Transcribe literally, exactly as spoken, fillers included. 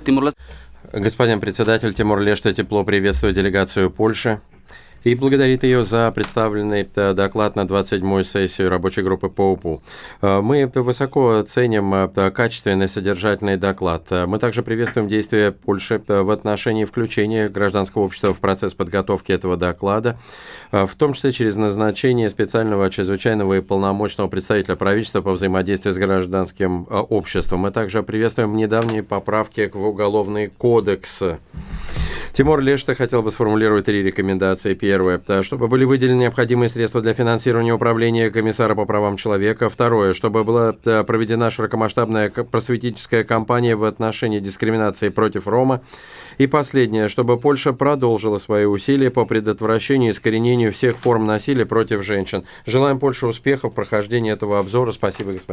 Господин председатель, Тимур Лешта тепло приветствует делегацию Польши и благодарит ее за представленный доклад на двадцать седьмую сессию рабочей группы по УПУ. Мы высоко ценим качественный и содержательный доклад. Мы также приветствуем действия Польши в отношении включения гражданского общества в процесс подготовки этого доклада, в том числе через назначение специального, чрезвычайного и полномочного представителя правительства по взаимодействию с гражданским обществом. Мы также приветствуем недавние поправки в Уголовный кодекс. Тимур Лешта хотел бы сформулировать три рекомендации. Первое, чтобы были выделены необходимые средства для финансирования управления комиссара по правам человека. Второе, чтобы была проведена широкомасштабная просветительская кампания в отношении дискриминации против рома. И последнее, чтобы Польша продолжила свои усилия по предотвращению и искоренению всех форм насилия против женщин. Желаем Польше успехов в прохождении этого обзора. Спасибо, господин.